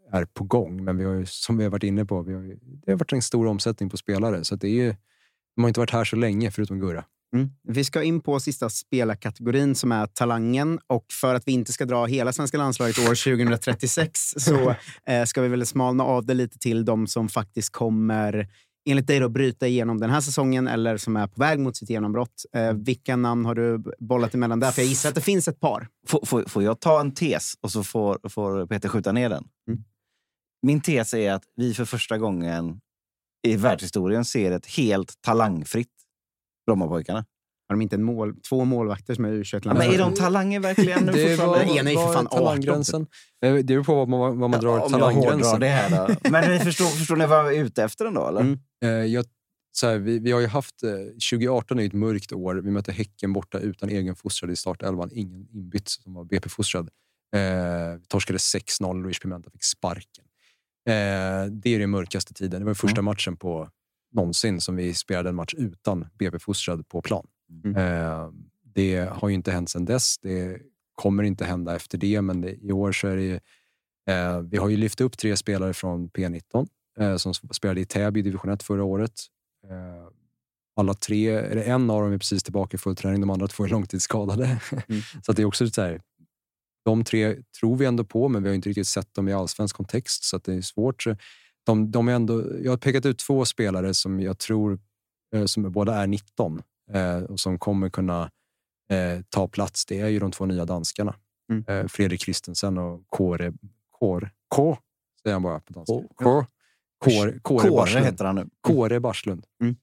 är på gång. Men vi har ju, som vi har varit inne på, det har varit en stor omsättning på spelare. Så att de har inte varit här så länge förutom Gurra.
Vi ska in på sista spelarkategorin som är talangen. Och för att vi inte ska dra hela svenska landslaget år 2036 så ska vi väl smalna av det lite till de som faktiskt kommer, enligt dig då, bryta igenom den här säsongen eller som är på väg mot sitt genombrott. Vilka namn har du bollat emellan där? För jag gissar att det finns ett par.
Får jag ta en tes och så får Peter skjuta ner den? Min tes är att vi för första gången i världshistorien ser ett helt talangfritt Brommapojkarna.
Har de inte två målvakter som är U21?
Men är de talanger verkligen nu?
Det ena är för fan
talanggränsen. Det är på vad man drar talanggränsen.
Det här då. Men ni förstår ni vad vi är ute efter den då, eller?
Vi har ju haft 2018 är ett mörkt år. Vi mötte Häcken borta utan egen fostrad i startelvan. Ingen inbytt som var BP-fostrad. Vi torskade 6-0. Luis Pimenta fick sparken. Det är den mörkaste tiden. Det var den första matchen på någonsin som vi spelade en match utan BP-fostrad på plan. Det har ju inte hänt sedan dess. Det kommer inte hända efter det, men i år så är det vi har ju lyft upp 3 spelare från P19 som spelade i Täby i division 1 förra året. Alla 3, eller en av dem är precis tillbaka i full träning, de andra 2 är långtidsskadade. Så att det är också så här, de 3 tror vi ändå på, men vi har inte riktigt sett dem i allsvensk kontext, så att det är svårt. De är ändå, jag har pekat ut 2 spelare som jag tror som båda är 19 och som kommer kunna ta plats. Det är ju de 2 nya danskarna. Fredrik Christensen och Kåre säger han bara på danska.
Kåre heter han nu.
Kåre Barslund.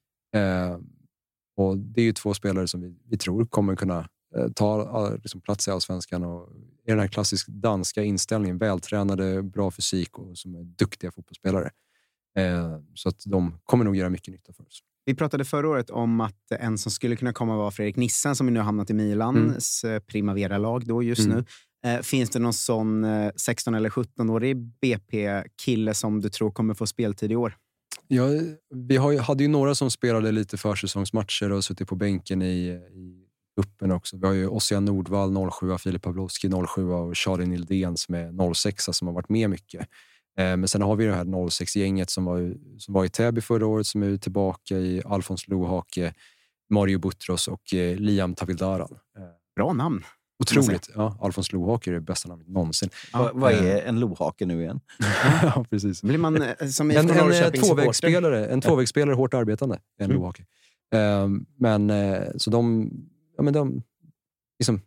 Och det är ju 2 spelare som vi tror kommer kunna ta liksom plats i allsvenskan och är den här klassisk danska inställningen, vältränade, bra fysik och som är duktiga fotbollsspelare. Så att de kommer nog göra mycket nytta för oss.
Vi pratade förra året om att en som skulle kunna komma var Fredrik Nissen som nu har hamnat i Milans Primavera-lag då just nu. Finns det någon sån 16 eller 17-årig BP-kille som du tror kommer få speltid i år?
Ja, vi hade ju några som spelade lite försäsongsmatcher och suttit på bänken i uppen också. Vi har ju Ossian Nordvall 07, Filip Pavlovski 07 och Charlie Nildén som är 06 som har varit med mycket. Men sen har vi det här 06-gänget som var i Täby förra året som är tillbaka i Alfons Lohake, Mario Butros och Liam Tavildaran.
Bra namn.
Otroligt. Ja, Alfons Lohake är det bästa namnet någonsin.
Vad är en Lohake nu igen?
Ja, precis.
Blir man som
en tvåvägsspelare hårt arbetande. En Lohake. Men så de liksom,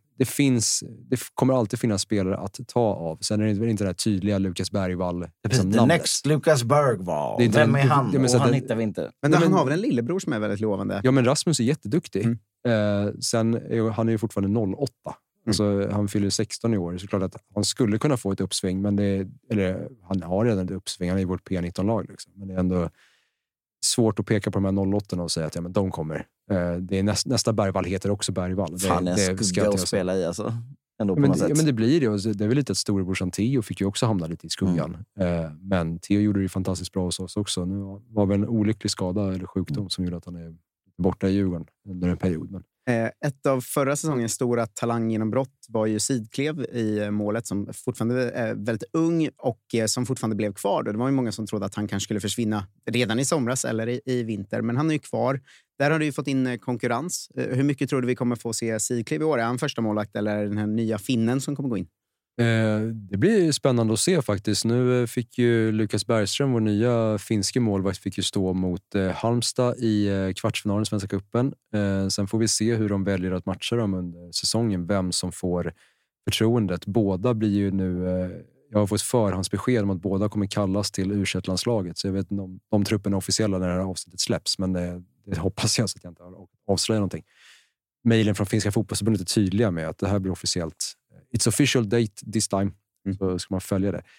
det kommer alltid finnas spelare att ta av. Sen är det inte det där tydliga Lukas Bergvall.
Liksom the next Lukas Bergvall. Vem är han? Han hittar vi inte.
Men han har väl en lillebror som är väldigt lovande?
Ja, men Rasmus är jätteduktig. Sen han är ju fortfarande 08. Alltså, han fyller 16 i år. Så klart att han skulle kunna få ett uppsving. Men han har redan ett uppsving. Han är i vårt P19-lag. Liksom. Men det är ändå svårt att peka på de här 08 och säga att men de kommer. Det är nästa Bergvall heter också Bergvall.
Fan, det ska att spela i alltså. Ändå på något sätt.
Men det blir det. Det är väl lite att storebrorsan Theo fick ju också hamna lite i skuggan. Men Theo gjorde det fantastiskt bra hos oss också. Nu var väl en olycklig skada eller sjukdom som gjorde att han är borta i Djurgården under en period. Men
ett av förra säsongens stora talanggenombrott var ju Sidklev i målet som fortfarande är väldigt ung och som fortfarande blev kvar. Det var ju många som trodde att han kanske skulle försvinna redan i somras eller i vinter, men han är ju kvar. Där har du ju fått in konkurrens. Hur mycket tror du vi kommer få se Sidklev i år? Är han första målvakt eller den här nya finnen som kommer gå in?
Det blir spännande att se faktiskt. Nu fick ju Lukas Bergström, vår nya finske målvakt, fick ju stå mot Halmstad i kvartsfinalen i Svenska cupen. Sen får vi se hur de väljer att matcha dem under säsongen. Vem som får förtroendet. Båda blir ju nu... Jag har fått förhandsbesked om att båda kommer kallas till U21-landslaget. Så jag vet inte om de trupperna är officiella när det här avsnittet släpps. Men det hoppas jag så att jag inte avslöjar någonting. Mejlen från Finska fotbollsförbundet är tydliga med att det här blir officiellt. It's official date this time. Så ska man följa det.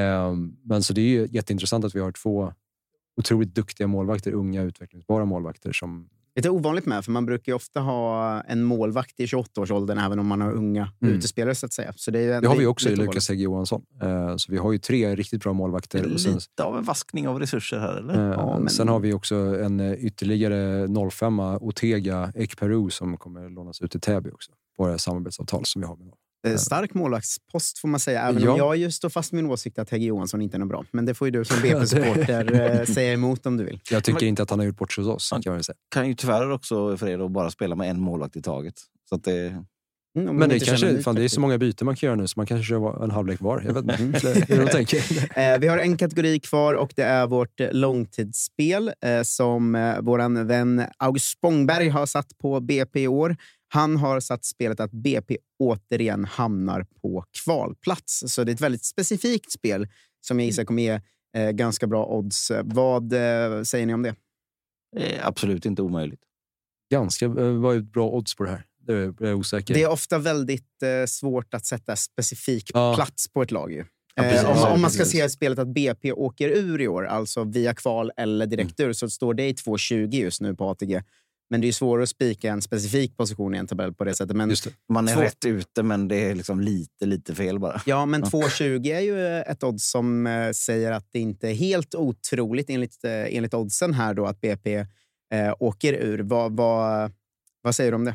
Men så det är ju jätteintressant att vi har 2 otroligt duktiga målvakter. Unga, utvecklingsbara målvakter som...
Det är ovanligt med, för man brukar ju ofta ha en målvakt i 28-årsåldern även om man har unga utespelare så att säga. Så det
har vi också i Lukas Hägg Johansson. Så vi har ju 3 riktigt bra målvakter.
Det är lite av en vaskning av resurser här, eller?
Sen har vi också en ytterligare 05 Otega Ekperu som kommer lånas ut till Täby också. På det samarbetsavtal som vi har med dem.
Stark målvaktspost får man säga. Även om jag just står fast med min åsikt att Hägg Johansson inte är något bra. Men det får ju du som BP-supporter säga emot om du vill.
Jag tycker inte att han har gjort bort sig hos oss.
Kan ju tyvärr också för er att bara spela med en målvakt i taget. Så att det...
Men det kanske, det är så många byten man kan göra nu så man kanske kör en halvlek var. Jag vet inte.
Vi har en kategori kvar och det är vårt långtidsspel som våran vän August Spångberg har satt på BP i år. Han har satt spelet att BP återigen hamnar på kvalplats. Så det är ett väldigt specifikt spel som jag gissar kommer ge ganska bra odds. Vad säger ni om det?
Absolut inte omöjligt.
Vad är bra odds på det här? Det är osäker.
Det är ofta väldigt svårt att sätta specifik plats på ett lag. Om man ska se spelet att BP åker ur i år, alltså via kval eller direkt ur, så står det i 2,20 just nu på ATG. Men det är svårare att spika en specifik position i en tabell på det sättet. Men
man är rätt ute, men det är liksom lite fel bara.
Ja, men 2,20 är ju ett odds som säger att det inte är helt otroligt enligt oddsen här då att BP åker ur. Vad säger du om det?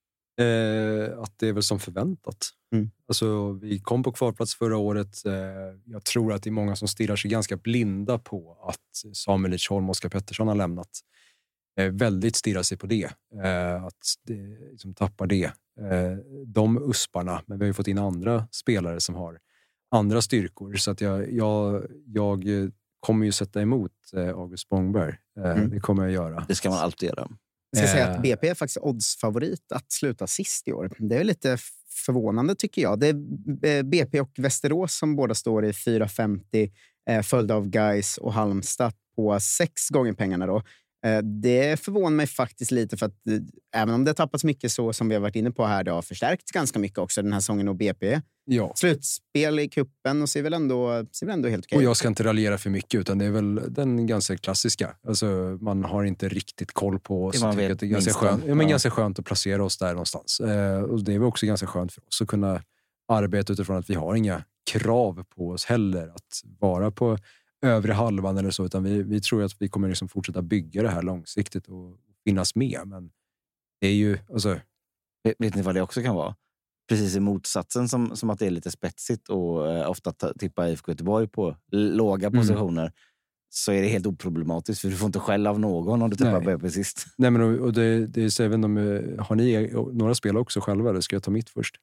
Att det är väl som förväntat. Alltså, vi kom på kvalplats förra året. Jag tror att det är många som stirrar sig ganska blinda på att Samuel Lidsholm och Oskar Pettersson har lämnat. Väldigt stirrar sig på det. Att det, liksom, tappar det. De usparna. Men vi har ju fått in andra spelare som har andra styrkor. Så att jag kommer ju sätta emot August Spångberg. Det kommer jag göra.
Det ska man alltid göra.
Jag ska säga att BP är faktiskt oddsfavorit att sluta sist i år. Det är lite förvånande tycker jag. Det är BP och Västerås som båda står i 4,50 följda av Gais och Halmstad på 6 gånger pengarna då. Det förvånar mig faktiskt lite för att även om det har tappats mycket så som vi har varit inne på här, det har förstärkts ganska mycket också den här säsongen och BP.
Ja.
Slutspel i kuppen och ser väl ändå helt okej.
Och jag ska inte raljera för mycket utan det är väl den ganska klassiska. Alltså man har inte riktigt koll på oss. Det är ganska skönt. Ja, men ganska skönt att placera oss där någonstans. Och det är väl också ganska skönt för oss att kunna arbeta utifrån att vi har inga krav på oss heller att vara på övre halvan eller så, utan vi tror att vi kommer liksom fortsätta bygga det här långsiktigt och finnas med, men det är ju alltså...
Vet ni vad det också kan vara? Precis i motsatsen som att det är lite spetsigt och ofta tippa IFK Göteborg på låga positioner så är det helt oproblematiskt för du får inte skäll av någon om du tippar BP sist.
Nej, men och det är så även har ni några spel också själva eller ska jag ta mitt först?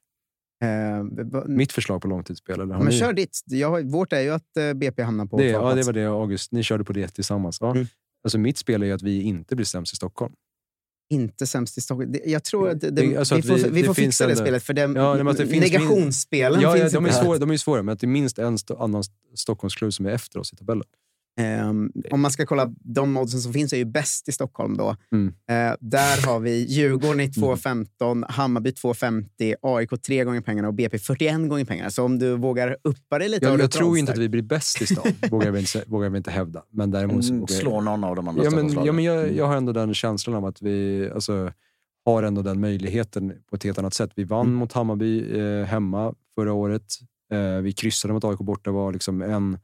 Mitt förslag på långtidsspel eller
men kör ditt. Vårt är ju att BP hamnar på
ja, det var det August. Ni körde på det tillsammans. Ja. Alltså mitt spel är ju att vi inte blir sämst i Stockholm. Inte sämst i Stockholm. Jag tror att vi får fixa det spelet för negationsspelen finns de är svåra, men att det är minst en annan Stockholmsklubb som är efter oss i tabellen.
Om man ska kolla, de oddsen som finns är ju bäst i Stockholm då. Där har vi Djurgården i 2,15, Hammarby 2,50, AIK 3 gånger pengarna och BP 41 gånger pengarna. Så om du vågar uppa det lite...
Jag tror inte att vi blir bäst i stan, vågar vi inte hävda. Men däremot
slå någon av de andra Stockholmslagen.
Men jag har ändå den känslan av att vi har ändå den möjligheten på ett helt annat sätt. Vi vann mot Hammarby hemma förra året. Vi kryssade mot AIK borta, var liksom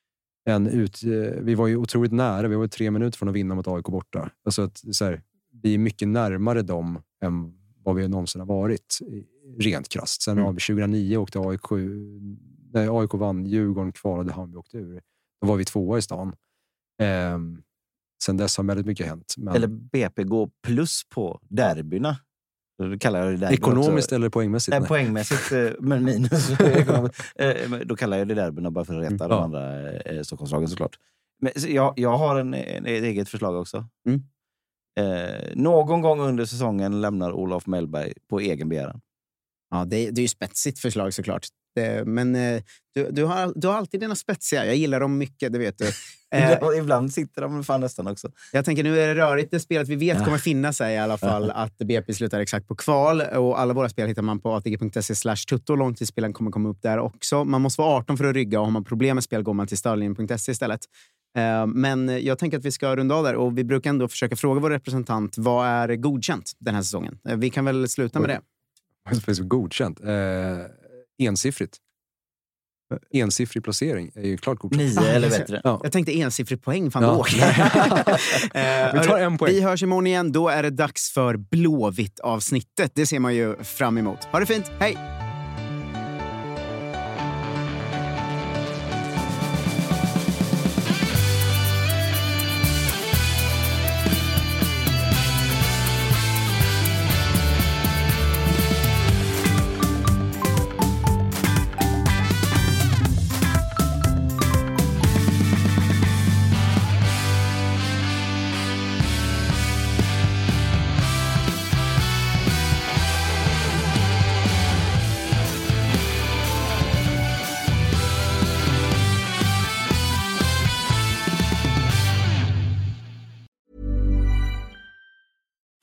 vi var ju otroligt nära. Vi var 3 minuter från att vinna mot AIK borta. Alltså att, vi är mycket närmare dem än vad vi någonsin har varit. Rent krasst. Sen har vi 2009 åkte AIK vann, Djurgården kvalade, Hammarby åkte ur. Då var vi 2 i stan. Sen dess har väldigt mycket hänt. Men...
Eller BP går plus på derbyna. Då kallar jag det derby
ekonomiskt också. Eller poängmässigt?
Nej, poängmässigt, men minus. Då kallar jag det derbyna bara för att rätta de andra Stockholmslagen såklart. Men jag har ett eget förslag också. Någon gång under säsongen lämnar Olof Mellberg på egen begäran.
Ja, det är ju spetsigt förslag såklart. Men du har alltid dina spetsiga. Jag gillar dem mycket, det vet du.
Ibland sitter de fan nästan också.
Jag tänker nu är det rörigt. Det spelet vi vet kommer finnas i alla fall att BP slutar exakt på kval. Och alla våra spel hittar man på atg.se/tutto. Långtidsspelen kommer komma upp där också. Man måste vara 18 för att rygga och har man problem med spel går man till starlin.se istället. Men jag tänker att vi ska runda av där och vi brukar ändå försöka fråga vår representant vad är godkänt den här säsongen. Vi kan väl sluta med det.
Vad är så godkänt? Ensiffrigt. Ensiffrig placering är ju klart godkänt.
9 eller bättre.
Ja. Jag tänkte ensiffrig poäng. Fan då.
Vi tar en poäng.
Vi hörs imorgon igen. Då är det dags för Blåvitt-avsnittet. Det ser man ju fram emot. Ha det fint. Hej!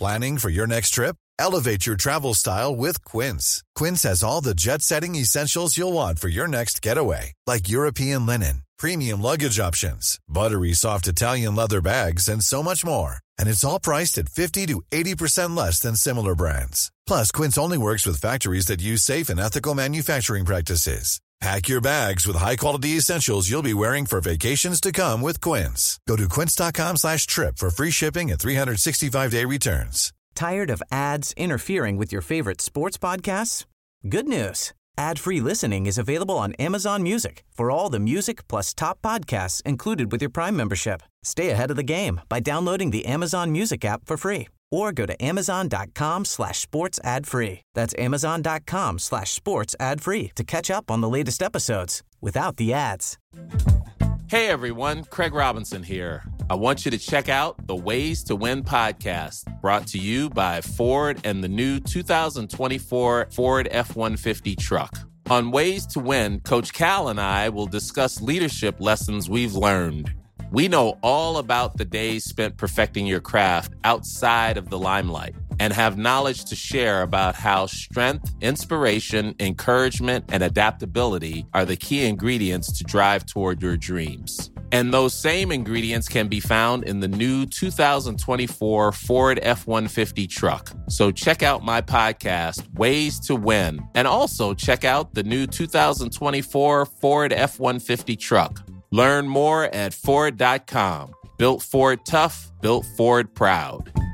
Planning for your next trip? Elevate your travel style with Quince. Quince has all the jet-setting essentials you'll want for your next getaway, like European linen, premium luggage options, buttery soft Italian leather bags, and so much more. And it's all priced at 50 to 80% less than similar brands. Plus, Quince only works with factories that use safe and ethical manufacturing practices. Pack your bags with high-quality essentials you'll be wearing for vacations to come with Quince. Go to quince.com/trip for free shipping and 365-day returns.
Tired of ads interfering with your favorite sports podcasts? Good news. Ad-free listening is available on Amazon Music for all the music plus top podcasts included with your Prime membership. Stay ahead of the game by downloading the Amazon Music app for free or go to amazon.com/sports ad free. That's amazon.com/sports ad free to catch up on the latest episodes without the ads.
Hey everyone, Craig Robinson here. I want you to check out the Ways to Win podcast, brought to you by Ford and the new 2024 Ford F-150 truck. On Ways to Win, Coach Cal and I will discuss leadership lessons we've learned. We know all about the days spent perfecting your craft outside of the limelight and have knowledge to share about how strength, inspiration, encouragement, and adaptability are the key ingredients to drive toward your dreams. And those same ingredients can be found in the new 2024 Ford F-150 truck. So check out my podcast, Ways to Win, and also check out the new 2024 Ford F-150 truck. Learn more at Ford.com. Built Ford tough, built Ford proud.